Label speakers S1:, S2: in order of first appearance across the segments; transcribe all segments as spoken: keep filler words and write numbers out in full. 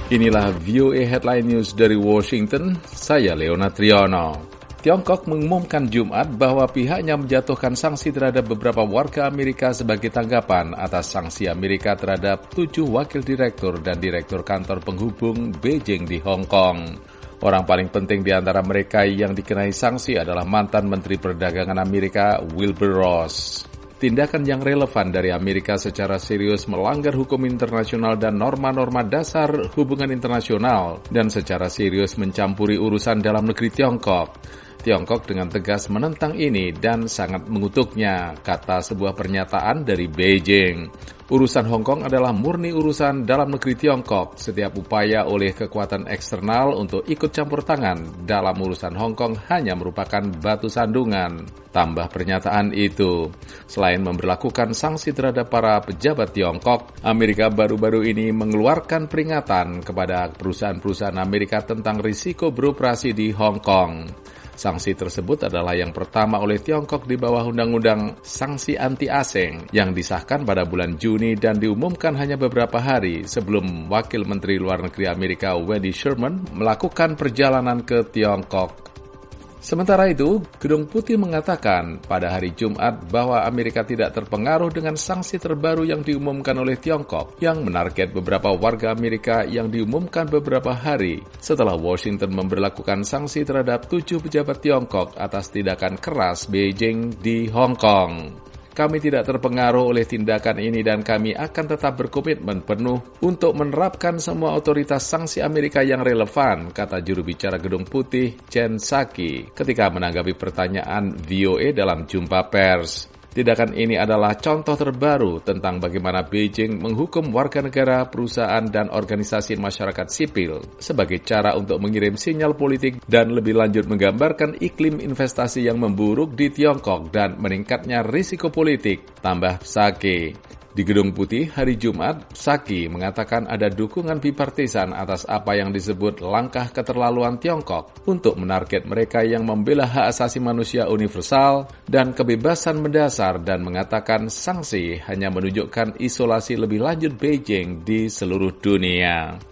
S1: Inilah V O A Headline News dari Washington, saya Leona Triono. Tiongkok mengumumkan Jumat bahwa pihaknya menjatuhkan sanksi terhadap beberapa warga Amerika sebagai tanggapan atas sanksi Amerika terhadap tujuh wakil direktur dan direktur kantor penghubung Beijing di Hong Kong. Orang paling penting di antara mereka yang dikenai sanksi adalah mantan Menteri Perdagangan Amerika Wilbur Ross. Tindakan yang relevan dari Amerika secara serius melanggar hukum internasional dan norma-norma dasar hubungan internasional dan secara serius mencampuri urusan dalam negeri Tiongkok. Tiongkok dengan tegas menentang ini dan sangat mengutuknya, kata sebuah pernyataan dari Beijing. Urusan Hong Kong adalah murni urusan dalam negeri Tiongkok. Setiap upaya oleh kekuatan eksternal untuk ikut campur tangan dalam urusan Hong Kong hanya merupakan batu sandungan. Tambah pernyataan itu. Selain memberlakukan sanksi terhadap para pejabat Tiongkok, Amerika baru-baru ini mengeluarkan peringatan kepada perusahaan-perusahaan Amerika tentang risiko beroperasi di Hong Kong. Sanksi tersebut adalah yang pertama oleh Tiongkok di bawah Undang-Undang Sanksi Anti-Asing yang disahkan pada bulan Juni dan diumumkan hanya beberapa hari sebelum Wakil Menteri Luar Negeri Amerika Wendy Sherman melakukan perjalanan ke Tiongkok. Sementara itu, Gedung Putih mengatakan pada hari Jumat bahwa Amerika tidak terpengaruh dengan sanksi terbaru yang diumumkan oleh Tiongkok yang menarget beberapa warga Amerika yang diumumkan beberapa hari setelah Washington memberlakukan sanksi terhadap tujuh pejabat Tiongkok atas tindakan keras Beijing di Hong Kong. Kami tidak terpengaruh oleh tindakan ini dan kami akan tetap berkomitmen penuh untuk menerapkan semua otoritas sanksi Amerika yang relevan, kata juru bicara Gedung Putih Jen Psaki ketika menanggapi pertanyaan V O A dalam jumpa pers. Tindakan ini adalah contoh terbaru tentang bagaimana Beijing menghukum warga negara, perusahaan, dan organisasi masyarakat sipil sebagai cara untuk mengirim sinyal politik dan lebih lanjut menggambarkan iklim investasi yang memburuk di Tiongkok dan meningkatnya risiko politik, tambah Psaki. Di Gedung Putih hari Jumat, Psaki mengatakan ada dukungan bipartisan atas apa yang disebut langkah keterlaluan Tiongkok untuk menarget mereka yang membela hak asasi manusia universal dan kebebasan mendasar dan mengatakan sanksi hanya menunjukkan isolasi lebih lanjut Beijing di seluruh dunia.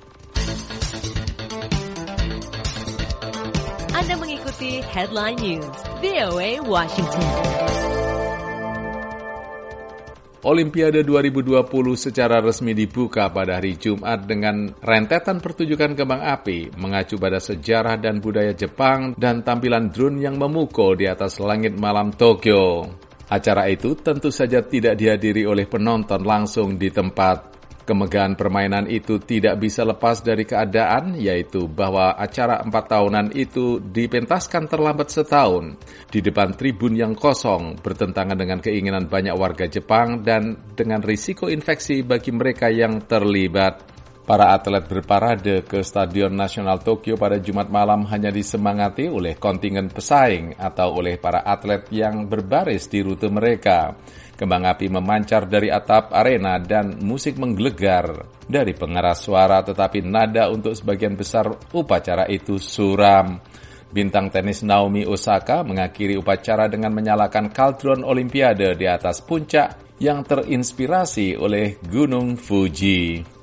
S2: Anda mengikuti Headline News V O A Washington.
S1: Olimpiade dua ribu dua puluh secara resmi dibuka pada hari Jumat dengan rentetan pertunjukan kembang api, mengacu pada sejarah dan budaya Jepang dan tampilan drone yang memukul di atas langit malam Tokyo. Acara itu tentu saja tidak dihadiri oleh penonton langsung di tempat. Kemegahan permainan itu tidak bisa lepas dari keadaan, yaitu bahwa acara empat tahunan itu dipentaskan terlambat setahun di depan tribun yang kosong, bertentangan dengan keinginan banyak warga Jepang dan dengan risiko infeksi bagi mereka yang terlibat. Para atlet berparade ke Stadion Nasional Tokyo pada Jumat malam hanya disemangati oleh kontingen pesaing atau oleh para atlet yang berbaris di rute mereka. Kembang api memancar dari atap arena dan musik menggelegar dari pengeras suara, tetapi nada untuk sebagian besar upacara itu suram. Bintang tenis Naomi Osaka mengakhiri upacara dengan menyalakan kaldron Olimpiade di atas puncak yang terinspirasi oleh Gunung Fuji.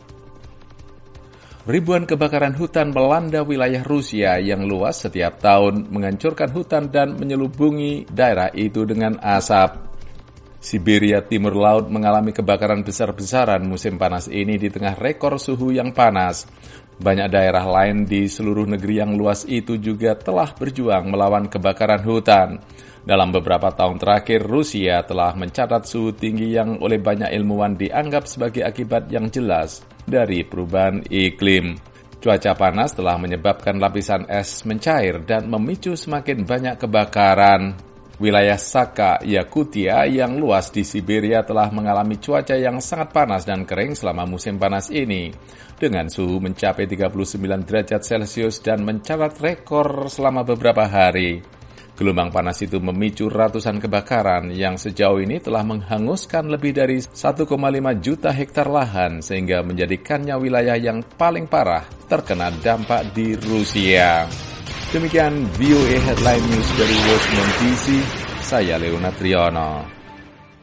S1: Ribuan kebakaran hutan melanda wilayah Rusia yang luas setiap tahun, menghancurkan hutan dan menyelubungi daerah itu dengan asap. Siberia Timur Laut mengalami kebakaran besar-besaran musim panas ini di tengah rekor suhu yang panas. Banyak daerah lain di seluruh negeri yang luas itu juga telah berjuang melawan kebakaran hutan. Dalam beberapa tahun terakhir, Rusia telah mencatat suhu tinggi yang oleh banyak ilmuwan dianggap sebagai akibat yang jelas dari perubahan iklim. Cuaca panas telah menyebabkan lapisan es mencair dan memicu semakin banyak kebakaran. Wilayah Sakha, Yakutia yang luas di Siberia telah mengalami cuaca yang sangat panas dan kering selama musim panas ini, dengan suhu mencapai tiga puluh sembilan derajat Celcius dan mencatat rekor selama beberapa hari. Gelombang panas itu memicu ratusan kebakaran yang sejauh ini telah menghanguskan lebih dari satu koma lima juta hektar lahan sehingga menjadikannya wilayah yang paling parah terkena dampak di Rusia. Demikian V O A Headline News dari Washington D C, saya Leona Triono.